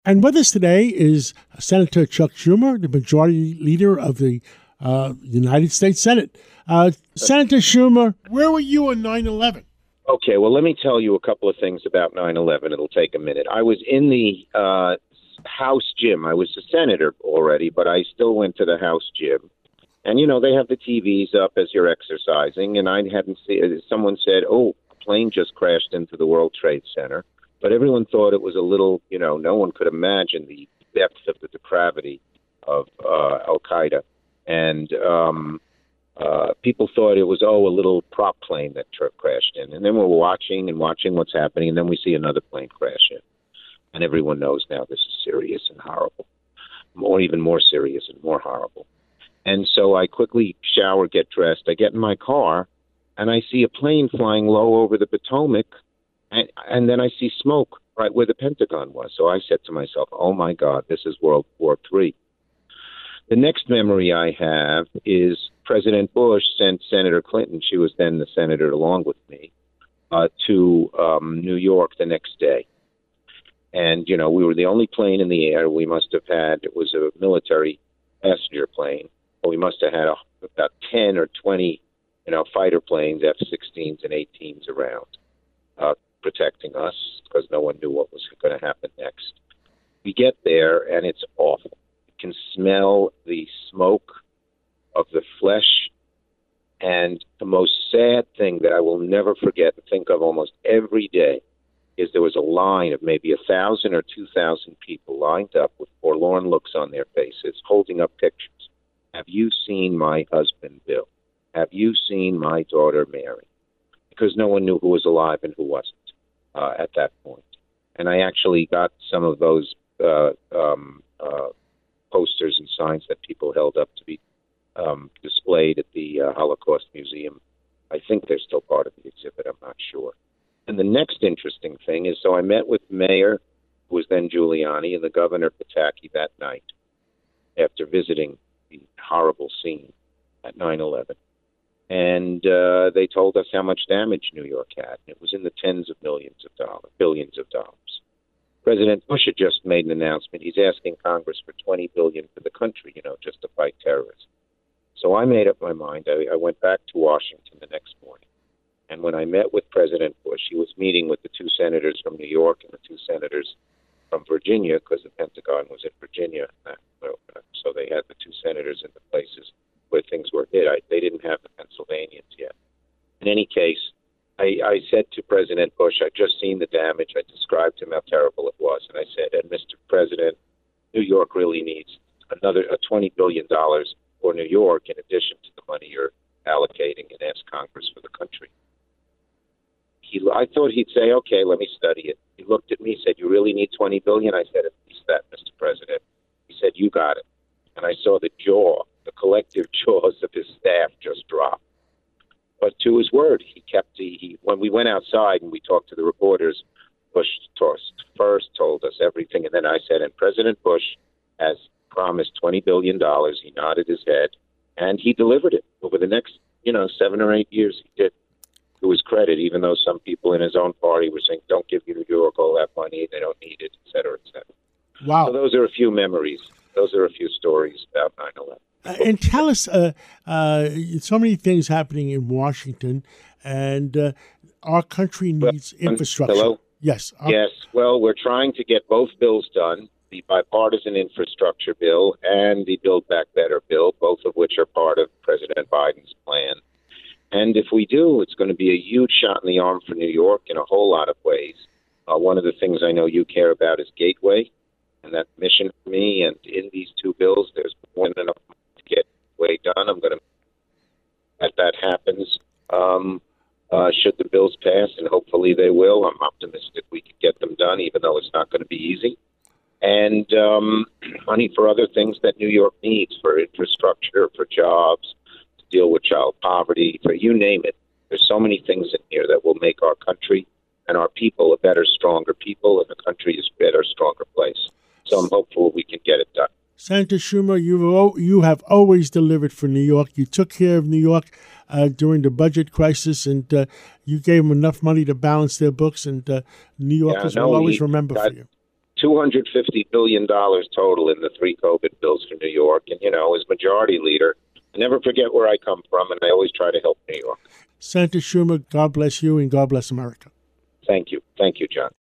And with us today is Senator Chuck Schumer, the majority leader of the United States Senate. Senator Schumer, where were you on 9/11? Okay, well, let me tell you a couple of things about 9/11. It'll take a minute. I was in the House gym. I was a senator already, but I still went to the House gym. And, you know, they have the TVs up as you're exercising, and I hadn't seen. Someone said, oh, a plane just crashed into the World Trade Center. But everyone thought it was a little, you know, no one could imagine the depth of the depravity of Al-Qaeda. And people thought it was, a little prop plane that crashed in. And then we're watching what's happening, and then we see another plane crash in. And everyone knows now this is serious and horrible, even more serious and more horrible. And so I quickly shower, get dressed. I get in my car, and I see a plane flying low over the Potomac, and then I see smoke right where the Pentagon was. So I said to myself, oh, my God, this is World War III. The next memory I have is President Bush sent Senator Clinton, she was then the senator along with me, to New York the next day. And, you know, we were the only plane in the air. We must have had, it was a military passenger plane. We must have had about 10 or 20, fighter planes, F-16s and 18s around, protecting us because no one knew what was going to happen next. We get there, and it's awful. You can smell the smoke of the flesh. And the most sad thing that I will never forget and think of almost every day is there was a line of maybe 1,000 or 2,000 people lined up with forlorn looks on their faces, holding up pictures. Have you seen my husband, Bill? Have you seen my daughter, Mary? Because no one knew who was alive and who wasn't at that point. And I actually got some of those posters and signs that people held up to be displayed at the Holocaust Museum. I think they're still part of the exhibit. I'm not sure. And the next interesting thing is, so I met with the mayor, who was then Giuliani, and the governor, Pataki, that night after visiting the horrible scene at 9/11. And they told us how much damage New York had. It was in the tens of millions of dollars, billions of dollars. President Bush had just made an announcement. He's asking Congress for $20 billion for the country, just to fight terrorism. So I made up my mind. I went back to Washington the next morning. And when I met with President Bush, he was meeting with the two senators from New York and the two senators from Virginia, because the Pentagon was in Virginia. So they had the two senators in the places where things were hit. They didn't have the Pennsylvanians yet. In any case, I said to President Bush, I'd just seen the damage. I described to him how terrible it was. And I said, and Mr. President, New York really needs another $20 billion for New York in addition to the money you're allocating, and ask Congress for the country. I thought he'd say, okay, let me study it. He looked at me, said, you really need $20 billion? I said, at least that, Mr. President. He said, you got it. And I saw the collective jaws of his staff just drop. But to his word, he kept when we went outside and we talked to the reporters, Bush first told us everything. And then I said, and President Bush has promised $20 billion. He nodded his head, and he delivered it over the next, 7 or 8 years. He did. To his credit, even though some people in his own party were saying, don't give New York all that money, they don't need it, et cetera, et cetera. Wow. So those are a few memories. Those are a few stories about 9/11. And tell us, so many things happening in Washington, and our country needs infrastructure. Hello? Yes. Yes. Well, we're trying to get both bills done, the bipartisan infrastructure bill and the Build Back Better bill, both of which are part of President Biden's plan. And if we do, it's going to be a huge shot in the arm for New York in a whole lot of ways. One of the things I know you care about is Gateway, and that mission for me. And in these two bills, there's more than enough to get Gateway done. I'm going to, as that happens, should the bills pass, and hopefully they will. I'm optimistic we can get them done, even though it's not going to be easy. And money for other things that New York needs, for infrastructure, for jobs, deal with child poverty, for you name it. There's so many things in here that will make our country and our people a better, stronger people, and the country is a better, stronger place. So I'm hopeful we can get it done. Senator Schumer, you have always delivered for New York. You took care of New York during the budget crisis, and you gave them enough money to balance their books, and New Yorkers will always remember for you. $250 billion total in the 3 COVID bills for New York. And, as majority leader, I never forget where I come from, and I always try to help New York. Senator Schumer, God bless you and God bless America. Thank you. Thank you, John.